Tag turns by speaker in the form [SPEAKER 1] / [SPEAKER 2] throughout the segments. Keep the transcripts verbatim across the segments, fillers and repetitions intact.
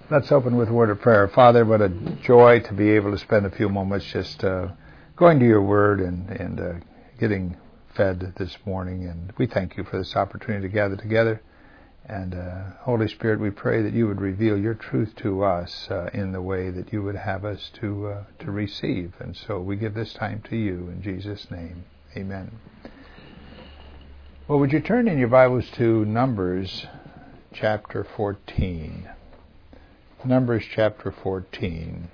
[SPEAKER 1] Let's open with a word of prayer. Father, what a joy to be able to spend a few moments just uh, going to your word and, and uh, getting fed this morning. And we thank you for this opportunity to gather together. And uh, Holy Spirit, we pray that you would reveal your truth to us uh, in the way that you would have us to uh, to receive. And so we give this time to you in Jesus' name. Amen. Well, would you turn in your Bibles to Numbers chapter fourteen. Numbers chapter fourteen.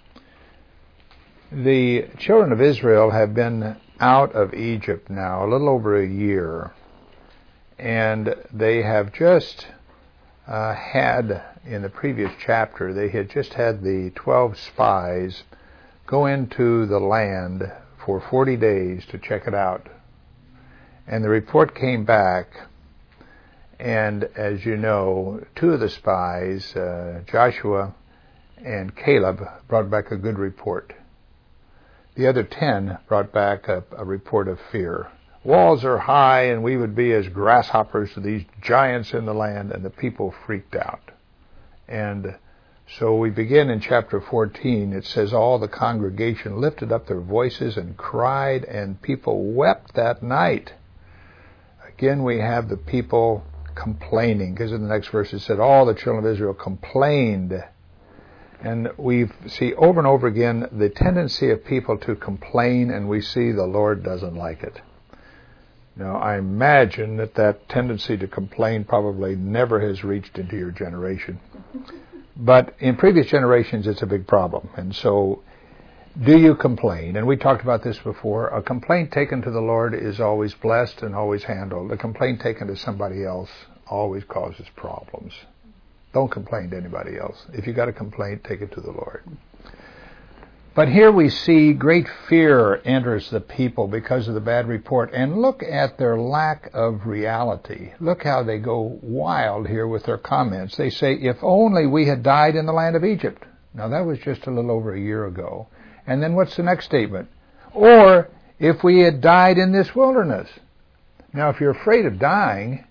[SPEAKER 1] The children of Israel have been out of Egypt now a little over a year, and they have just uh, had, in the previous chapter, they had just had the twelve spies go into the land for forty days to check it out. And the report came back, and as you know, two of the spies, uh, Joshua and Caleb, brought back a good report. The other ten brought back a, a report of fear. Walls are high, and we would be as grasshoppers to these giants in the land, and the people freaked out. And so we begin in chapter fourteen. It says, all the congregation lifted up their voices and cried, and people wept that night. Again, we have the people complaining, because in the next verse it said, all the children of Israel complained. And we see over and over again the tendency of people to complain, and we see the Lord doesn't like it. Now, I imagine that that tendency to complain probably never has reached into your generation. But in previous generations, it's a big problem. And so, do you complain? And we talked about this before. A complaint taken to the Lord is always blessed and always handled. A complaint taken to somebody else always causes problems. Don't complain to anybody else. If you got a complaint, take it to the Lord. But here we see great fear enters the people because of the bad report. And look at their lack of reality. Look how they go wild here with their comments. They say, if only we had died in the land of Egypt. Now that was just a little over a year ago. And then what's the next statement? Or if we had died in this wilderness. Now if you're afraid of dying,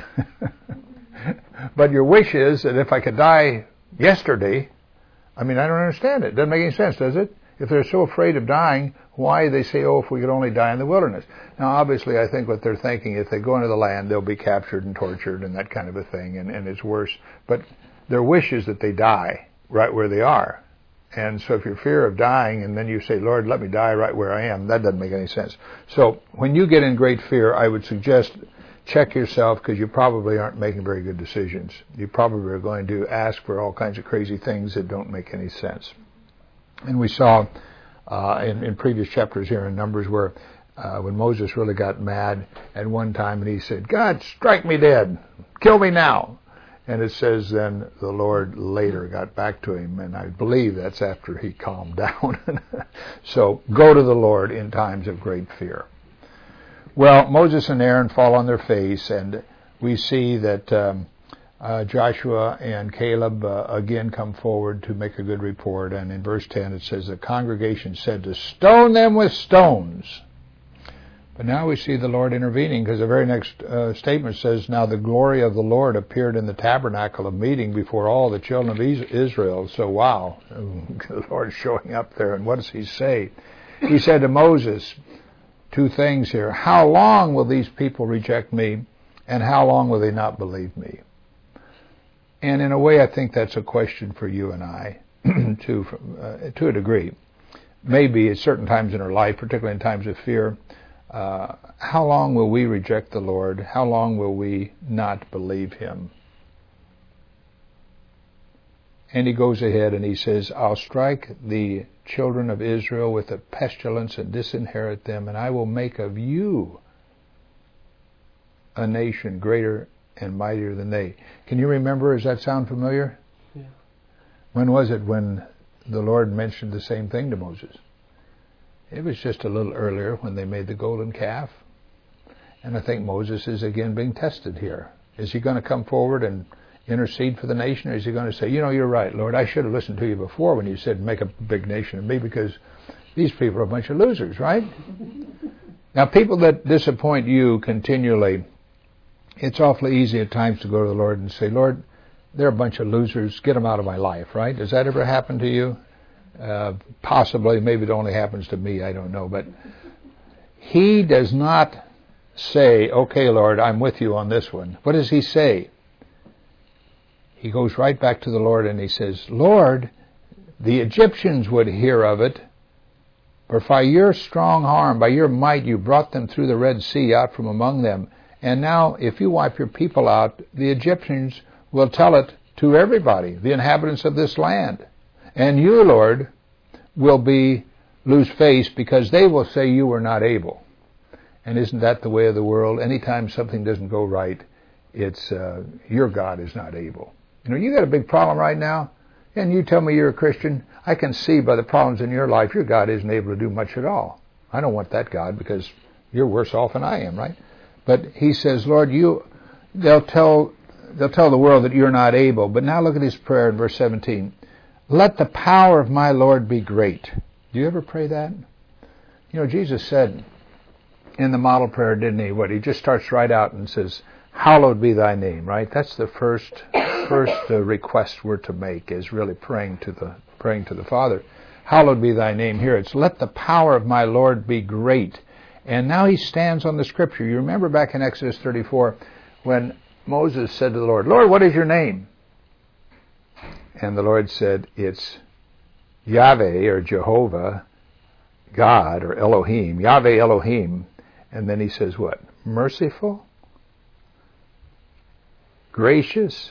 [SPEAKER 1] but your wish is that if I could die yesterday, I mean, I don't understand it. Doesn't make any sense, does it? If they're so afraid of dying, why they say, oh, if we could only die in the wilderness. Now, obviously, I think what they're thinking, if they go into the land, they'll be captured and tortured and that kind of a thing, and, and it's worse. But their wish is that they die right where they are. And so if you're fear of dying and then you say, Lord, let me die right where I am, that doesn't make any sense. So when you get in great fear, I would suggest check yourself, because you probably aren't making very good decisions. You probably are going to ask for all kinds of crazy things that don't make any sense. And we saw uh, in, in previous chapters here in Numbers where uh, when Moses really got mad at one time and he said, God, strike me dead. Kill me now. And it says then the Lord later got back to him, and I believe that's after he calmed down. So go to the Lord in times of great fear. Well, Moses and Aaron fall on their face, and we see that um, uh, Joshua and Caleb uh, again come forward to make a good report. And in verse ten it says, the congregation said to stone them with stones. But now we see the Lord intervening, because the very next uh, statement says, now the glory of the Lord appeared in the tabernacle of meeting before all the children of Israel. So wow, the Lord's showing up there. And what does he say? He said to Moses, two things here. How long will these people reject me, and how long will they not believe me? And in a way, I think that's a question for you and I, to, uh, to a degree. Maybe at certain times in our life, particularly in times of fear, uh, how long will we reject the Lord? How long will we not believe him? And he goes ahead and he says, I'll strike the children of Israel with a pestilence and disinherit them, and I will make of you a nation greater and mightier than they. Can you remember? Does that sound familiar? Yeah. When was it when the Lord mentioned the same thing to Moses? It was just a little earlier when they made the golden calf. And I think Moses is again being tested here. Is he going to come forward and intercede for the nation, or is he going to say, you know, you're right, Lord, I should have listened to you before when you said make a big nation of me, because these people are a bunch of losers, right? Now, people that disappoint you continually, it's awfully easy at times to go to the Lord and say, Lord, they're a bunch of losers, get them out of my life, right? Does that ever happen to you? Uh, possibly, maybe it only happens to me, I don't know. But he does not say, okay, Lord, I'm with you on this one. What does he say? He goes right back to the Lord and he says, Lord, the Egyptians would hear of it, for by your strong arm, by your might, you brought them through the Red Sea out from among them. And now, if you wipe your people out, the Egyptians will tell it to everybody, the inhabitants of this land. And you, Lord, will be lose face because they will say you were not able. And isn't that the way of the world? Anytime something doesn't go right, it's uh, your God is not able. You know, you got a big problem right now, and you tell me you're a Christian. I can see by the problems in your life, your God isn't able to do much at all. I don't want that God because you're worse off than I am, right? But he says, Lord, you, they'll tell, they'll tell the world that you're not able. But now look at his prayer in verse seventeen. Let the power of my Lord be great. Do you ever pray that? You know, Jesus said in the model prayer, didn't he? What, he just starts right out and says, hallowed be thy name, right? That's the first first uh, request we're to make, is really praying to the praying to the Father. Hallowed be thy name. Here it's, let the power of my Lord be great. And now he stands on the scripture. You remember back in Exodus thirty-four when Moses said to the Lord, Lord, what is your name? And the Lord said, it's Yahweh or Jehovah, God or Elohim, Yahweh Elohim. And then he says what? Merciful, gracious,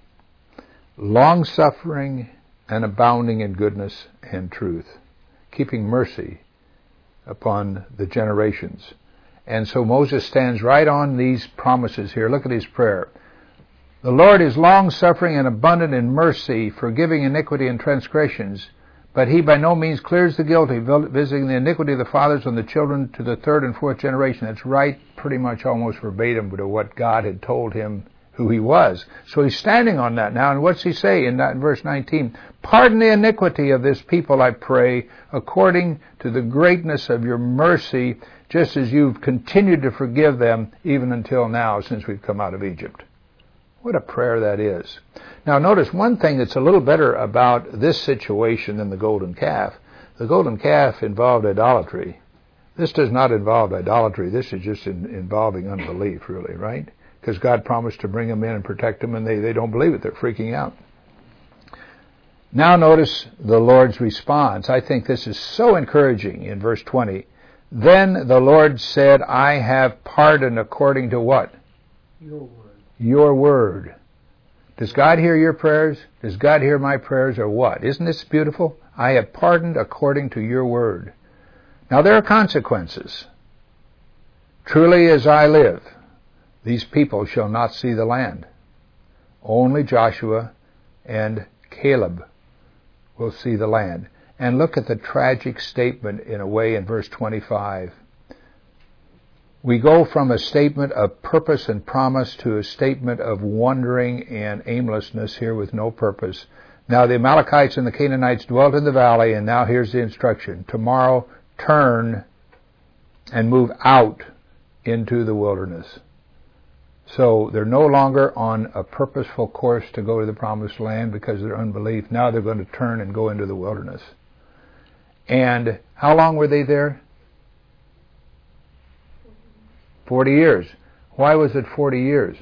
[SPEAKER 1] long-suffering, and abounding in goodness and truth, keeping mercy upon the generations. And so Moses stands right on these promises here. Look at his prayer. The Lord is long-suffering and abundant in mercy, forgiving iniquity and transgressions, but he by no means clears the guilty, visiting the iniquity of the fathers on the children to the third and fourth generation. That's right, pretty much almost verbatim to what God had told him who he was. So he's standing on that now. And what's he say in, that, in verse nineteen? Pardon the iniquity of this people, I pray, according to the greatness of your mercy, just as you've continued to forgive them even until now, since we've come out of Egypt. What a prayer that is. Now notice one thing that's a little better about this situation than the golden calf. The golden calf involved idolatry. This does not involve idolatry. This is just in, involving unbelief, really, right? Because God promised to bring them in and protect them, and they, they don't believe it. They're freaking out. Now notice the Lord's response. I think this is so encouraging in verse twenty. Then the Lord said, I have pardoned according to what?
[SPEAKER 2] Your word.
[SPEAKER 1] Your word. Does God hear your prayers? Does God hear my prayers, or what? Isn't this beautiful? I have pardoned according to your word. Now there are consequences. Truly as I live, these people shall not see the land. Only Joshua and Caleb will see the land. And look at the tragic statement in a way in verse twenty-five. We go from a statement of purpose and promise to a statement of wandering and aimlessness here with no purpose. Now the Amalekites and the Canaanites dwelt in the valley, and now here's the instruction. Tomorrow turn and move out into the wilderness. So they're no longer on a purposeful course to go to the promised land because of their unbelief. Now they're going to turn and go into the wilderness. And how long were they there? Forty years. Why was it forty years?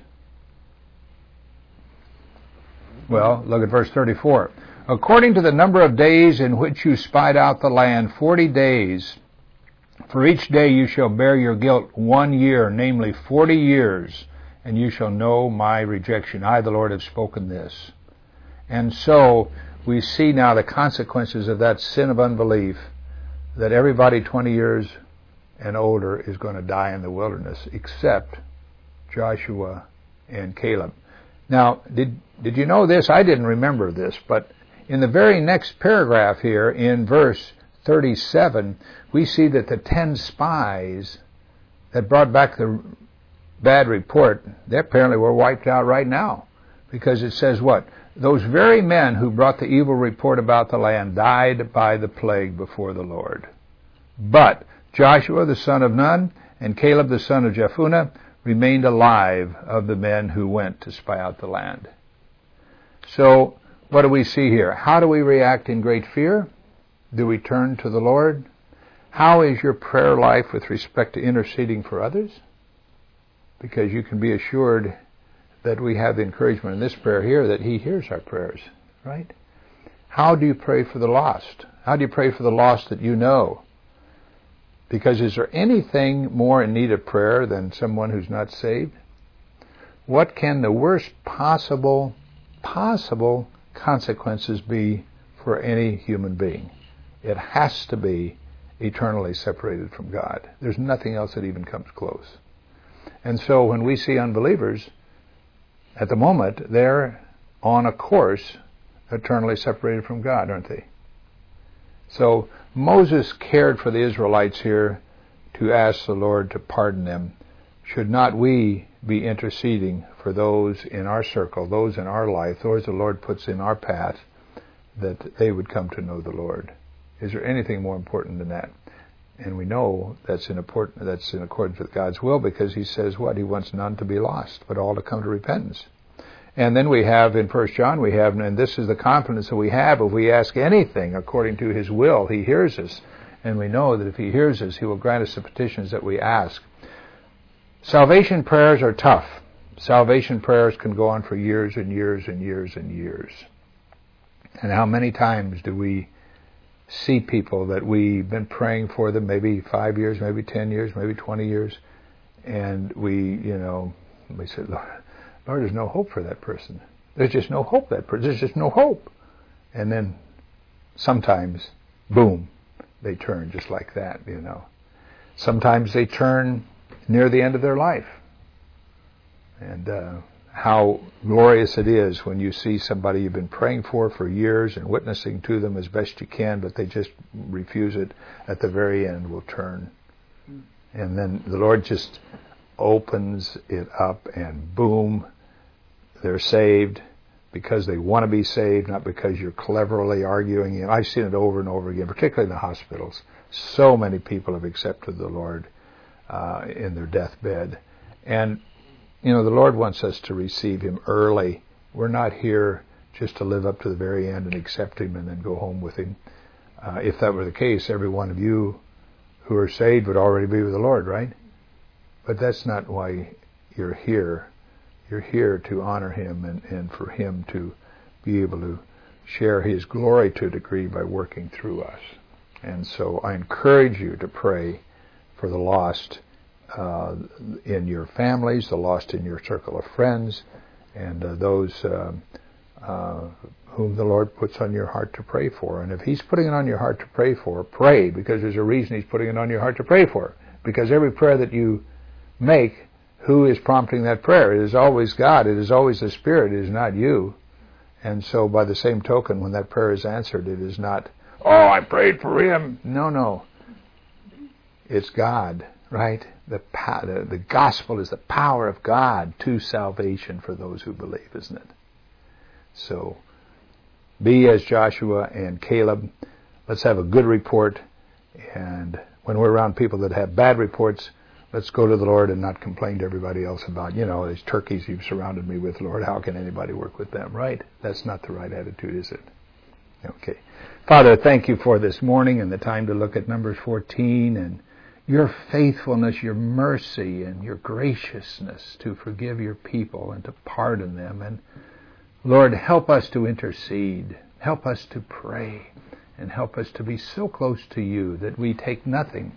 [SPEAKER 1] Well, look at verse thirty-four. According to the number of days in which you spied out the land, forty days. For each day you shall bear your guilt one year, namely forty years, and you shall know my rejection. I, the Lord, have spoken this. And so we see now the consequences of that sin of unbelief, that everybody twenty years and older is going to die in the wilderness, except Joshua and Caleb. Now, did did you know this? I didn't remember this, but in the very next paragraph here, in verse thirty-seven, we see that the ten spies that brought back the bad report, they apparently were wiped out right now. Because it says what? Those very men who brought the evil report about the land died by the plague before the Lord. But Joshua the son of Nun and Caleb the son of Jephunneh remained alive of the men who went to spy out the land. So, what do we see here? How do we react in great fear? Do we turn to the Lord? How is your prayer life with respect to interceding for others? Because you can be assured that we have the encouragement in this prayer here that He hears our prayers, right? How do you pray for the lost? How do you pray for the lost that you know? Because is there anything more in need of prayer than someone who's not saved? What can the worst possible, possible consequences be for any human being? It has to be eternally separated from God. There's nothing else that even comes close. And so when we see unbelievers, at the moment, they're on a course eternally separated from God, aren't they? So Moses cared for the Israelites here to ask the Lord to pardon them. Should not we be interceding for those in our circle, those in our life, those the Lord puts in our path, that they would come to know the Lord? Is there anything more important than that? And we know that's in, important, that's in accordance with God's will, because He says what? He wants none to be lost, but all to come to repentance. And then we have in First John, we have, and this is the confidence that we have, if we ask anything according to His will, He hears us. And we know that if He hears us, He will grant us the petitions that we ask. Salvation prayers are tough. Salvation prayers can go on for years and years and years and years. And how many times do we see people that we've been praying for them, maybe five years, maybe ten years, maybe twenty years, and we, you know, we say, Lord, Lord, there's no hope for that person. There's just no hope for that person. There's just no hope. And then sometimes, boom, they turn just like that, you know. Sometimes they turn near the end of their life. And uh, how glorious it is when you see somebody you've been praying for for years and witnessing to them as best you can, but they just refuse it. At the very end will turn. And then the Lord just opens it up and boom, they're saved because they want to be saved, not because you're cleverly arguing. You know, I've seen it over and over again, particularly in the hospitals. So many people have accepted the Lord uh, in their deathbed. And you know, the Lord wants us to receive Him early. We're not here just to live up to the very end and accept Him and then go home with Him. Uh, if that were the case, every one of you who are saved would already be with the Lord, right? But that's not why you're here. You're here to honor Him and, and for Him to be able to share His glory to a degree by working through us. And so I encourage you to pray for the lost Uh, in your families, the lost in your circle of friends, and uh, those uh, uh, whom the Lord puts on your heart to pray for. And if He's putting it on your heart to pray for, pray, because there's a reason He's putting it on your heart to pray for. Because every prayer that you make, who is prompting that prayer? It is always God. It is always the Spirit. It is not you. And so by the same token, when that prayer is answered, it is not, oh, I prayed for him. No, no. It's God, right? The, the, the gospel is the power of God to salvation for those who believe, isn't it? So, be as Joshua and Caleb. Let's have a good report. And when we're around people that have bad reports, let's go to the Lord and not complain to everybody else about, you know, these turkeys you've surrounded me with, Lord. How can anybody work with them, right? That's not the right attitude, is it? Okay. Father, thank you for this morning and the time to look at Numbers fourteen and your faithfulness, your mercy, and your graciousness to forgive your people and to pardon them. And Lord, help us to intercede. Help us to pray. And help us to be so close to you that we take nothing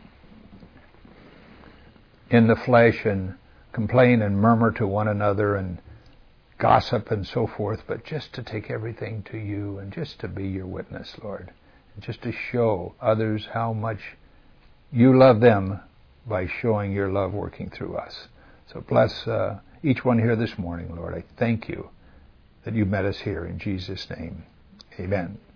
[SPEAKER 1] in the flesh and complain and murmur to one another and gossip and so forth, but just to take everything to you and just to be your witness, Lord. And just to show others how much you love them by showing your love working through us. So bless uh, each one here this morning, Lord. I thank you that you met us here in Jesus' name. Amen.